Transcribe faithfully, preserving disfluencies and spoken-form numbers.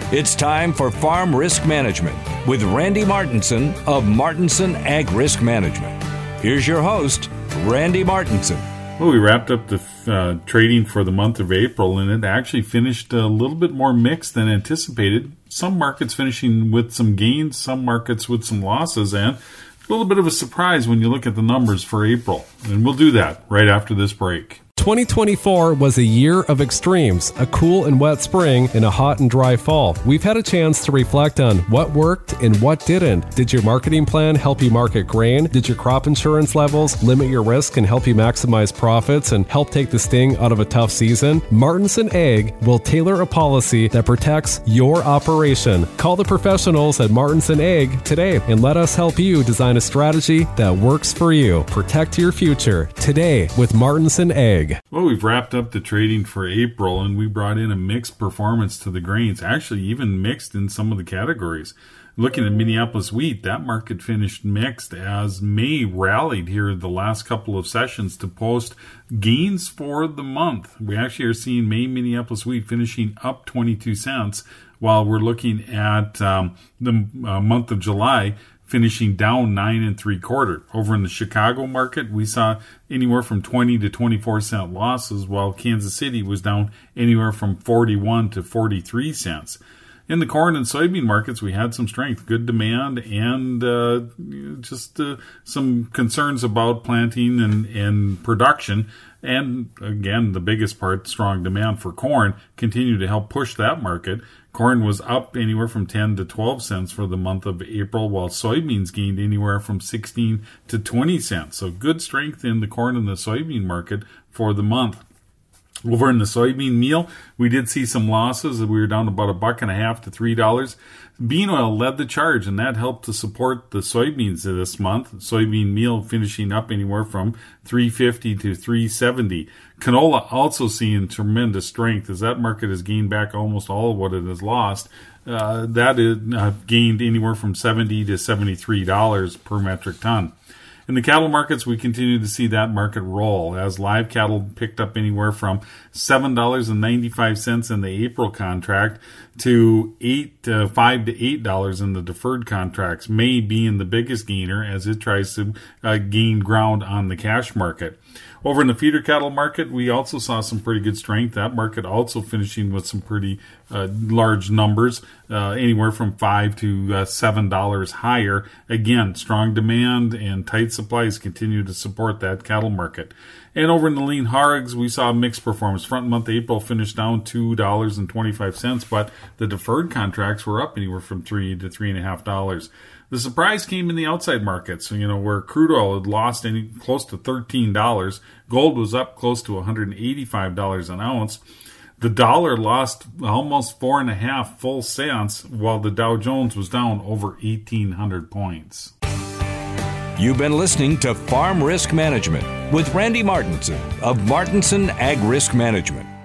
It's time for Farm Risk Management with Randy Martinson of Martinson Ag Risk Management. Here's your host, Randy Martinson. Well, we wrapped up the uh, trading for the month of April, and it actually finished a little bit more mixed than anticipated. Some markets finishing with some gains, some markets with some losses, and a little bit of a surprise when you look at the numbers for April. And we'll do that right after this break. twenty twenty-four was a year of extremes, a cool and wet spring and a hot and dry fall. We've had a chance to reflect on what worked and what didn't. Did your marketing plan help you market grain? Did your crop insurance levels limit your risk and help you maximize profits and help take the sting out of a tough season? Martinson Ag will tailor a policy that protects your operation. Call the professionals at Martinson Ag today and let us help you design a strategy that works for you. Protect your future today with Martinson Ag. Well, we've wrapped up the trading for April, and we brought in a mixed performance to the grains, actually even mixed in some of the categories. Looking at Minneapolis wheat, that market finished mixed as May rallied here the last couple of sessions to post gains for the month. We actually are seeing May Minneapolis wheat finishing up twenty-two cents, while we're looking at um, the uh, month of July finishing down nine and three quarter. Over in the Chicago market, we saw anywhere from twenty to twenty-four cent losses, while Kansas City was down anywhere from forty-one to forty-three cents. In the corn and soybean markets, we had some strength, good demand, and uh, just uh, some concerns about planting and, and production. And again, the biggest part, strong demand for corn, continued to help push that market. Corn was up anywhere from ten to twelve cents for the month of April, while soybeans gained anywhere from sixteen to twenty cents. So good strength in the corn and the soybean market for the month. Over in the soybean meal, we did see some losses. We were down about a buck and a half to three dollars. Bean oil led the charge, and that helped to support the soybeans this month. Soybean meal finishing up anywhere from three fifty to three seventy. Canola also seeing tremendous strength as that market has gained back almost all of what it has lost. Uh, that is uh, gained anywhere from seventy to seventy-three dollars per metric ton. In the cattle markets, we continue to see that market roll as live cattle picked up anywhere from seven dollars and ninety-five cents in the April contract to eight, uh, five to eight dollars in the deferred contracts. May being the biggest gainer as it tries to uh, gain ground on the cash market. Over in the feeder cattle market, we also saw some pretty good strength. That market also finishing with some pretty uh, large numbers, uh, anywhere from five to uh, seven dollars higher. Again, strong demand and tight supplies continue to support that cattle market. And over in the lean hogs, we saw a mixed performance. Front month April finished down two dollars and twenty-five cents, but the deferred contracts were up anywhere from three to three and a half dollars. The surprise came in the outside markets, you know, where crude oil had lost any close to thirteen dollars. Gold was up close to one hundred eighty-five dollars an ounce. The dollar lost almost four and a half full cents, while the Dow Jones was down over eighteen hundred points. You've been listening to Farm Risk Management with Randy Martinson of Martinson Ag Risk Management.